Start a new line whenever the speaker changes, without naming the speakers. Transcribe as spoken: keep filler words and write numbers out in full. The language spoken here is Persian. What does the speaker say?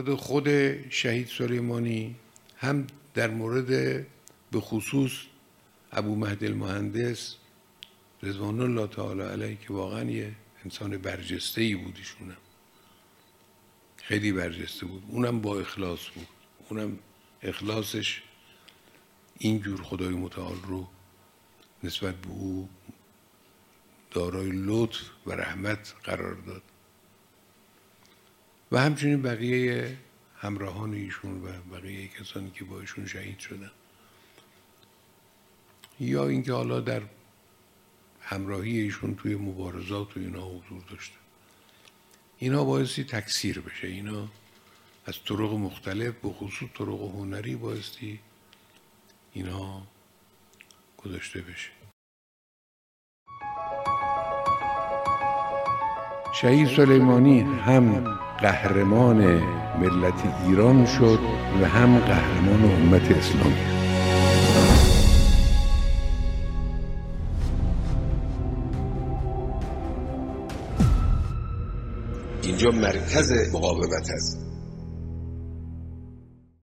مورد خود شهید سلیمانی، هم در مورد به خصوص ابو مهدی المهندس رضوان الله تعالی علیه که واقعا یه انسان برجسته‌ای بود. ایشونم خیلی برجسته بود، اونم با اخلاص بود. اونم اخلاصش اینجور خدای متعال رو نسبت به او دارای لطف و رحمت قرار داد و همچنین بقیه همراهان ایشون و بقیه کسانی که با ایشون شهید شدن، یا اینکه حالا در همراهی ایشون توی مبارزات و اینا حضور داشته. اینا بایستی تکثیر بشه، اینا از طرق مختلف به خصوص طرق هنری بایستی اینا گذاشته بشه. شهید سلیمانی هم قهرمان ملت ایران شد و هم قهرمان امت اسلامی.
اینجا مرکز مقاومت است.